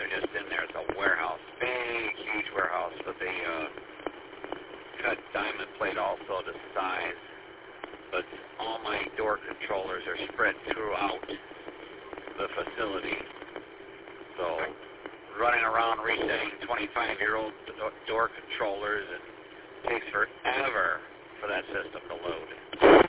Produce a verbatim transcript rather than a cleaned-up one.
They're just in there. It's a warehouse, big, huge warehouse, but they uh, cut diamond plate also to size. But all my door controllers are spread throughout the facility. So running around resetting twenty-five-year-old door controllers, it takes forever for that system to load.